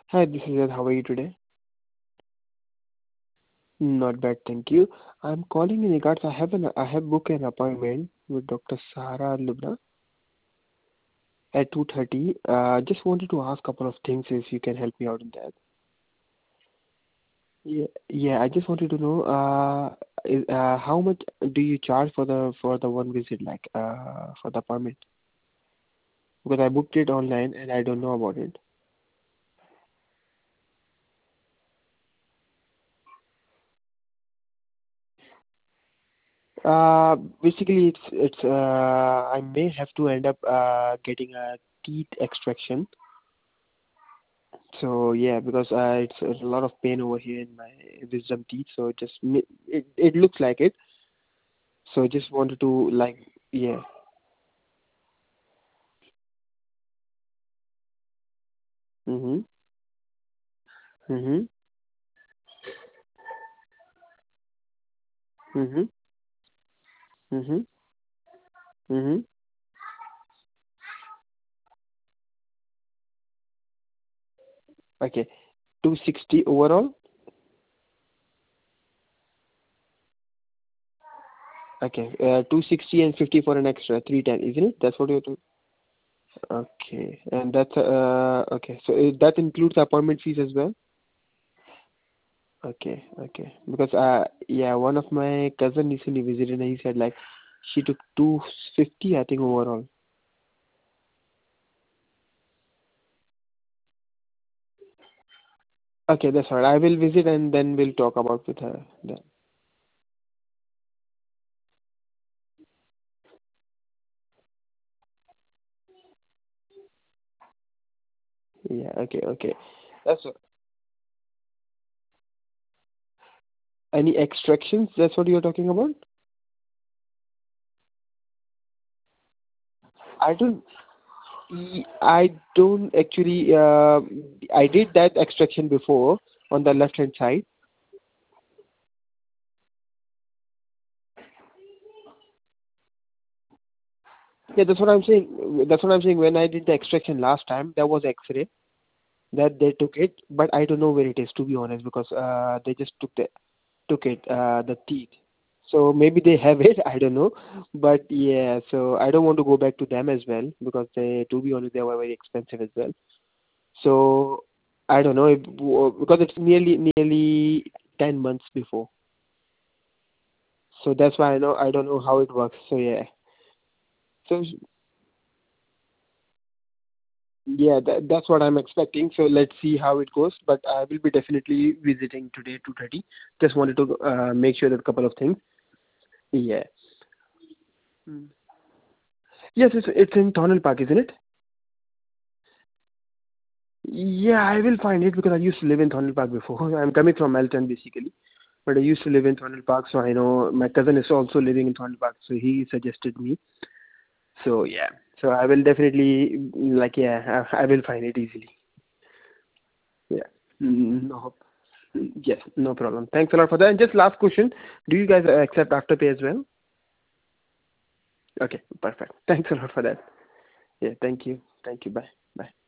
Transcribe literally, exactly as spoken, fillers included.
Hi, this is Ed. How are you today? Not bad, thank you. I'm calling in regards. I have an I have booked an appointment with Doctor Sara Lubna at two thirty. Uh, just wanted to ask a couple of things if you can help me out in that. Yeah, yeah. I just wanted to know uh, is, uh how much do you charge for the for the one visit, like uh for the appointment? Because I booked it online and I don't know about it. Uh, basically, it's it's uh I may have to end up uh getting a teeth extraction. So yeah, because uh, it's, it's a lot of pain over here in my wisdom teeth. So just mi- it it looks like it. So just wanted to like yeah. Mhm. Mhm. Mhm. Mhm. Mhm. Okay. Two sixty overall. Okay. Uh, two sixty and fifty for an extra three ten, isn't it? That's what you're doing. Okay. And that's uh okay. So uh, that includes appointment fees as well. Okay. Okay. Because uh yeah, one of my cousin recently visited and he said like she took two fifty I think overall. Okay, that's all right. I will visit and then we'll talk about with her then. Yeah, okay, okay. That's all. Any extractions? That's what you're talking about? I don't. e- I don't actually. Uh, I did that extraction before on the left hand side. Yeah, that's what I'm saying. That's what I'm saying. When I did the extraction last time, there was X-ray that they took it, but I don't know where it is to be honest because uh, they just took the took it uh, the teeth. So maybe they have it, I don't know. But yeah, so I don't want to go back to them as well because they, to be honest, they were very expensive as well. So I don't know if, because it's nearly nearly ten months before. So that's why I know I don't know how it works. So yeah. So yeah, that, that's what I'm expecting. So let's see how it goes. But I will be definitely visiting today two thirty. Just wanted to uh, make sure that a couple of things. Yeah. Mm. Yes, it's it's in Tonal Park, isn't it? Yeah, I will find it because I used to live in Thornhill Park before. I'm coming from Melton basically, but I used to live in Thornhill Park, so I know my cousin is also living in Thornhill Park, so he suggested me. So yeah, so I will definitely like yeah, I, I will find it easily. Yeah, Mm, no, yes, no problem. Thanks a lot for that. And just last question: do you guys accept Afterpay as well? Okay, perfect. Thanks a lot for that. Yeah, thank you. Thank you. Bye. Bye.